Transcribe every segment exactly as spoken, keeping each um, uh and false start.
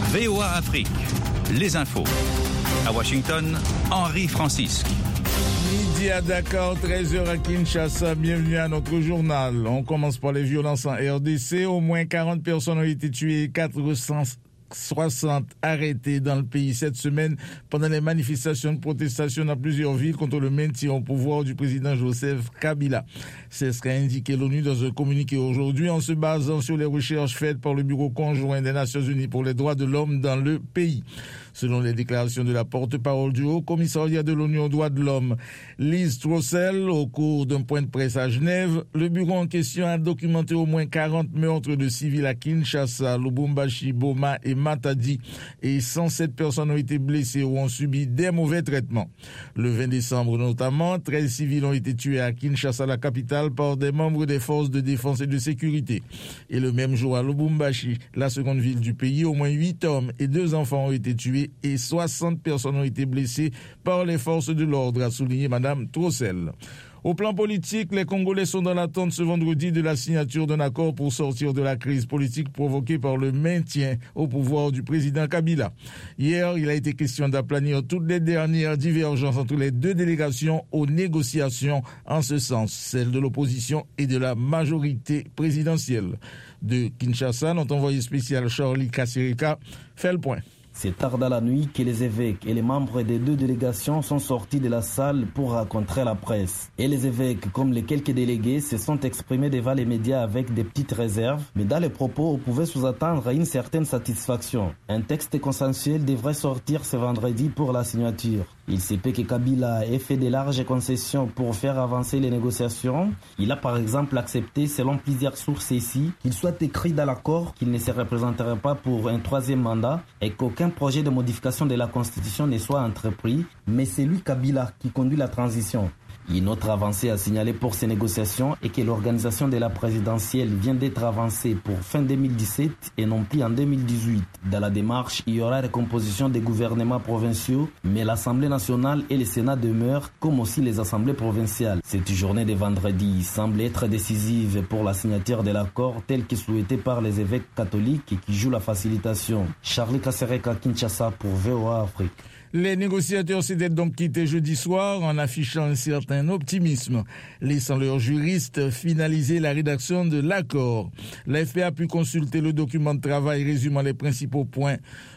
V O A Afrique, les infos. À Washington, Henri Francisque. Midi à Dakar, treize heures à Kinshasa, bienvenue à notre journal. On commence par les violences en R D C. Au moins quarante personnes ont été tuées et quatre cent soixante arrêtés dans le pays cette semaine pendant les manifestations de protestation dans plusieurs villes contre le maintien au pouvoir du président Joseph Kabila. C'est ce qu'a indiqué l'ONU dans un communiqué aujourd'hui en se basant sur les recherches faites par le Bureau conjoint des Nations Unies pour les droits de l'homme dans le pays. Selon les déclarations de la porte-parole du Haut-Commissariat de l'ONU aux droits de l'homme, Liz Throssell, au cours d'un point de presse à Genève, le bureau en question a documenté au moins quarante meurtres de civils à Kinshasa, Lubumbashi, Boma et Matadi, et cent sept personnes ont été blessées ou ont subi des mauvais traitements. Le vingt décembre notamment, treize civils ont été tués à Kinshasa, la capitale, par des membres des forces de défense et de sécurité. Et le même jour à Lubumbashi, la seconde ville du pays, au moins huit hommes et deux enfants ont été tués et soixante personnes ont été blessées par les forces de l'ordre, a souligné Madame Throssell. Au plan politique, les Congolais sont dans l'attente ce vendredi de la signature d'un accord pour sortir de la crise politique provoquée par le maintien au pouvoir du président Kabila. Hier, il a été question d'aplanir toutes les dernières divergences entre les deux délégations aux négociations, en ce sens, celle de l'opposition et de la majorité présidentielle. De Kinshasa, notre envoyé spécial Charlie Kassirika fait le point. C'est tard dans la nuit que les évêques et les membres des deux délégations sont sortis de la salle pour rencontrer la presse. Et les évêques, comme les quelques délégués, se sont exprimés devant les médias avec des petites réserves. Mais dans les propos, on pouvait sous-attendre une certaine satisfaction. Un texte consensuel devrait sortir ce vendredi pour la signature. Il se peut que Kabila ait fait de larges concessions pour faire avancer les négociations. Il a par exemple accepté, selon plusieurs sources ici, qu'il soit écrit dans l'accord qu'il ne se représenterait pas pour un troisième mandat et qu'aucun projet de modification de la Constitution ne soit entrepris, mais c'est lui, Kabila, qui conduit la transition. Une autre avancée à signaler pour ces négociations est que l'organisation de la présidentielle vient d'être avancée pour fin deux mille dix-sept et non plus en deux mille dix-huit. Dans la démarche, il y aura recomposition des gouvernements provinciaux, mais l'Assemblée nationale et le Sénat demeurent, comme aussi les assemblées provinciales. Cette journée de vendredi semble être décisive pour la signature de l'accord tel que souhaité par les évêques catholiques et qui jouent la facilitation. Charlie Kasereka, Kinshasa pour V O A Afrique. Les négociateurs s'étaient donc quittés jeudi soir en affichant un certain optimisme, laissant leurs juristes finaliser la rédaction de l'accord. L'A F P a pu consulter le document de travail résumant les principaux points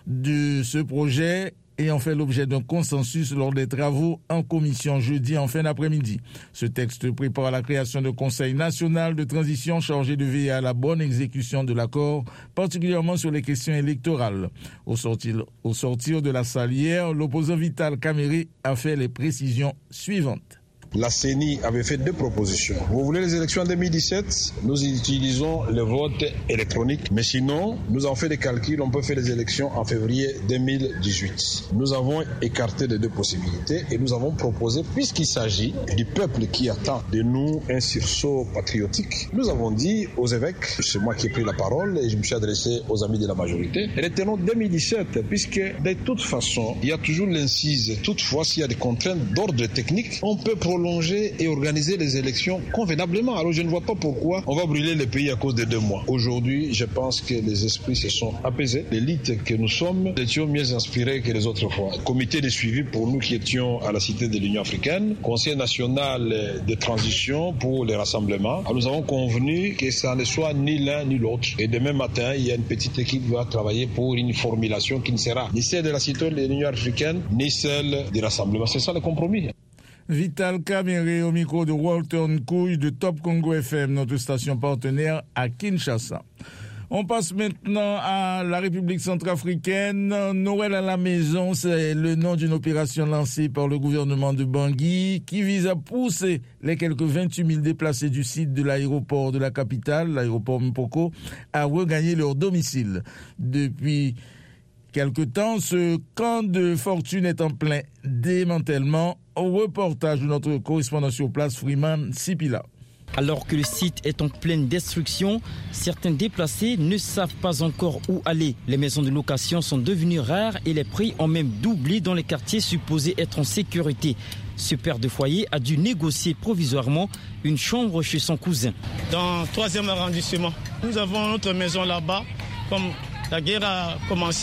de ce projet et ont fait l'objet d'un consensus lors des travaux en commission jeudi en fin d'après-midi. Ce texte prépare la création d'un conseil national de transition chargé de veiller à la bonne exécution de l'accord, particulièrement sur les questions électorales. Au sortir, au sortir de la salle hier, l'opposant Vital Kamerhe a fait les précisions suivantes. La C E N I avait fait deux propositions. Vous voulez les élections en deux mille dix-sept? Nous utilisons le vote électronique. Mais sinon, nous avons fait des calculs. On peut faire les élections en février deux mille dix-huit. Nous avons écarté les deux possibilités et nous avons proposé, puisqu'il s'agit du peuple qui attend de nous un sursaut patriotique, nous avons dit aux évêques, c'est moi qui ai pris la parole et je me suis adressé aux amis de la majorité, retenons deux mille dix-sept, puisque de toute façon, il y a toujours l'incise. Toutefois, s'il y a des contraintes d'ordre technique, on peut prolonger et organiser les élections convenablement. Alors je ne vois pas pourquoi on va brûler le pays à cause de deux mois. Aujourd'hui, je pense que les esprits se sont apaisés. L'élite que nous sommes étions mieux inspirés que les autres fois. Comité de suivi pour nous qui étions à la Cité de l'Union africaine, Conseil national de transition pour les rassemblements. Alors nous avons convenu que ça ne soit ni l'un ni l'autre. Et demain matin, il y a une petite équipe qui va travailler pour une formulation qui ne sera ni celle de la Cité de l'Union africaine, ni celle des rassemblements. C'est ça le compromis. Vital Kamerhe au micro de Walter Nkouy de Top Congo F M, notre station partenaire à Kinshasa. On passe maintenant à la République centrafricaine. Noël à la maison, c'est le nom d'une opération lancée par le gouvernement de Bangui qui vise à pousser les quelques vingt-huit mille déplacés du site de l'aéroport de la capitale, l'aéroport Mpoko, à regagner leur domicile. Depuis quelque temps, ce camp de fortune est en plein démantèlement. Au reportage de notre correspondant sur place, Freeman Sipila. Alors que le site est en pleine destruction, certains déplacés ne savent pas encore où aller. Les maisons de location sont devenues rares et les prix ont même doublé dans les quartiers supposés être en sécurité. Ce père de foyer a dû négocier provisoirement une chambre chez son cousin. Dans le troisième arrondissement, nous avons notre maison là-bas. Comme la guerre a commencé,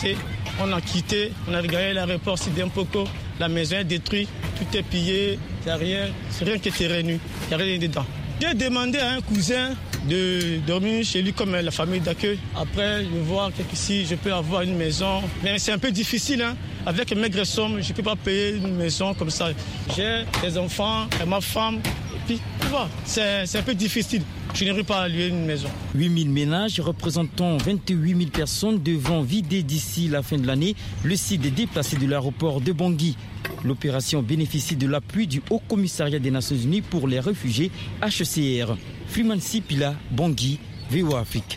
On a quitté, on a regardé l'aéroport Sidimpoko, la maison est détruite, tout est pillé, il n'y a rien, c'est rien qui est revenu, il n'y a rien dedans. J'ai demandé à un cousin de dormir chez lui comme la famille d'accueil. Après, je vais voir si je peux avoir une maison. Mais c'est un peu difficile, hein. Avec une maigre somme, je ne peux pas payer une maison comme ça. J'ai des enfants, et ma femme, et puis, tu vois, c'est, c'est un peu difficile. Je n'arrive pas à louer une maison. huit mille ménages représentant vingt-huit mille personnes devront vider d'ici la fin de l'année le site des déplacés de l'aéroport de Bangui. L'opération bénéficie de l'appui du Haut Commissariat des Nations Unies pour les réfugiés H C R. Freeman Sipila, Bangui, V O A Afrique.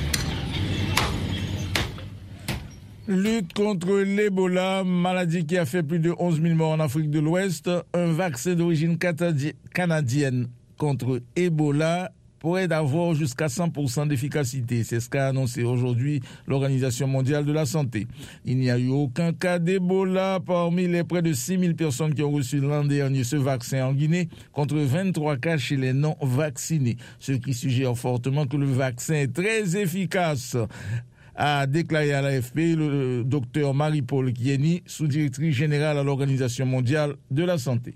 Lutte contre l'Ebola, maladie qui a fait plus de onze mille morts en Afrique de l'Ouest. Un vaccin d'origine canadienne contre Ebola pourrait avoir jusqu'à cent pour cent d'efficacité. C'est ce qu'a annoncé aujourd'hui l'Organisation mondiale de la santé. Il n'y a eu aucun cas d'Ebola parmi les près de six mille personnes qui ont reçu l'an dernier ce vaccin en Guinée, contre vingt-trois cas chez les non-vaccinés, ce qui suggère fortement que le vaccin est très efficace, a déclaré à l'A F P le docteur Marie-Paul Kieni, sous-directrice générale à l'Organisation mondiale de la santé.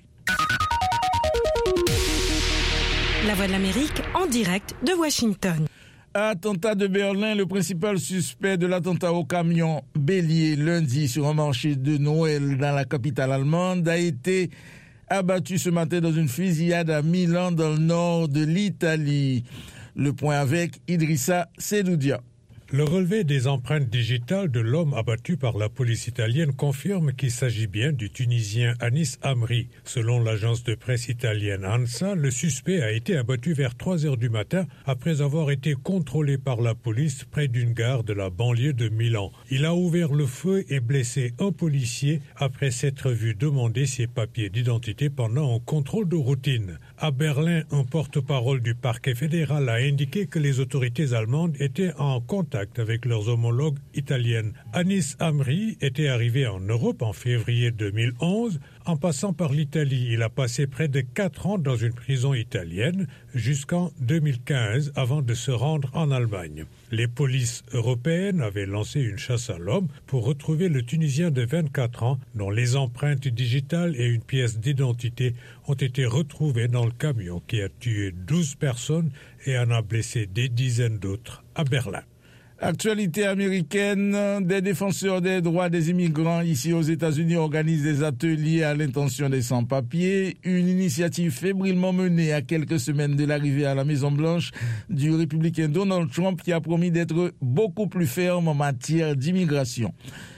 La Voix de l'Amérique en direct de Washington. Attentat de Berlin, le principal suspect de l'attentat au camion bélier lundi sur un marché de Noël dans la capitale allemande a été abattu ce matin dans une fusillade à Milan dans le nord de l'Italie. Le point avec Idrissa Sedoudia. Le relevé des empreintes digitales de l'homme abattu par la police italienne confirme qu'il s'agit bien du Tunisien Anis Amri. Selon l'agence de presse italienne ANSA, le suspect a été abattu vers trois heures du matin après avoir été contrôlé par la police près d'une gare de la banlieue de Milan. Il a ouvert le feu et blessé un policier après s'être vu demander ses papiers d'identité pendant un contrôle de routine. À Berlin, un porte-parole du parquet fédéral a indiqué que les autorités allemandes étaient en contact avec leurs homologues italiennes. Anis Amri était arrivé en Europe en février deux mille onze. En passant par l'Italie, il a passé près de quatre ans dans une prison italienne jusqu'en deux mille quinze avant de se rendre en Allemagne. Les polices européennes avaient lancé une chasse à l'homme pour retrouver le Tunisien de vingt-quatre ans dont les empreintes digitales et une pièce d'identité ont été retrouvées dans le camion qui a tué douze personnes et en a blessé des dizaines d'autres à Berlin. Actualité américaine, des défenseurs des droits des immigrants ici aux États-Unis organisent des ateliers à l'intention des sans-papiers, une initiative fébrilement menée à quelques semaines de l'arrivée à la Maison-Blanche du républicain Donald Trump qui a promis d'être beaucoup plus ferme en matière d'immigration.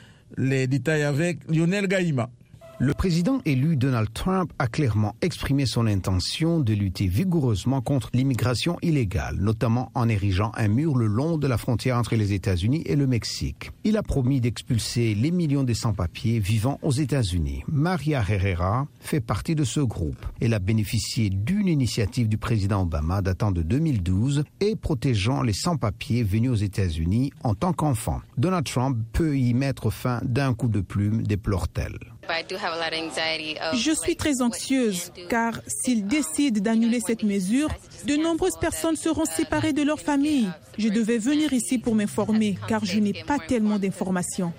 Les détails avec Lionel Gaïma. Le président élu Donald Trump a clairement exprimé son intention de lutter vigoureusement contre l'immigration illégale, notamment en érigeant un mur le long de la frontière entre les États-Unis et le Mexique. Il a promis d'expulser les millions de sans-papiers vivant aux États-Unis. Maria Herrera fait partie de ce groupe. Elle a bénéficié d'une initiative du président Obama datant de deux mille douze et protégeant les sans-papiers venus aux États-Unis en tant qu'enfants. Donald Trump peut y mettre fin d'un coup de plume, déplore-t-elle. Je suis très anxieuse car s'ils décident d'annuler cette mesure, de nombreuses personnes seront séparées de leur famille. Je devais venir ici pour m'informer car je n'ai pas tellement d'informations.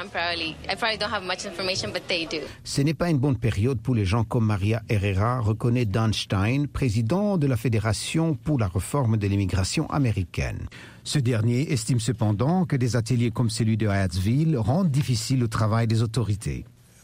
Ce n'est pas une bonne période pour les gens comme Maria Herrera, reconnaît Dan Stein, président de la Fédération pour la réforme de l'immigration américaine. Ce dernier estime cependant que des ateliers comme celui de Hyattsville rendent difficile le travail des autorités.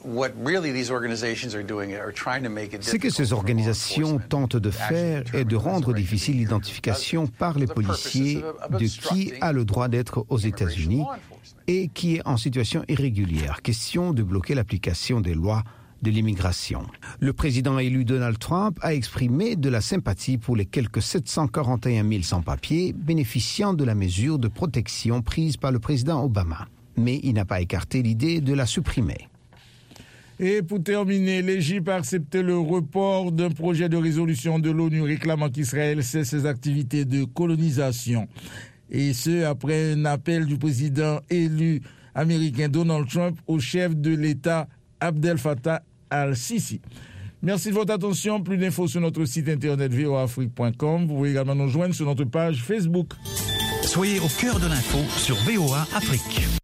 Ce que ces organisations tentent de faire est de rendre difficile l'identification par les policiers de qui a le droit d'être aux États-Unis et qui est en situation irrégulière. Question de bloquer l'application des lois de l'immigration. Le président élu Donald Trump a exprimé de la sympathie pour les quelques sept cent quarante et un mille sans-papiers bénéficiant de la mesure de protection prise par le président Obama. Mais il n'a pas écarté l'idée de la supprimer. Et pour terminer, l'Égypte a accepté le report d'un projet de résolution de l'ONU réclamant qu'Israël cesse ses activités de colonisation. Et ce, après un appel du président élu américain Donald Trump au chef de l'État Abdel Fattah al-Sisi. Merci de votre attention. Plus d'infos sur notre site internet v o a afrique point com. Vous pouvez également nous joindre sur notre page Facebook. Soyez au cœur de l'info sur V O A Afrique.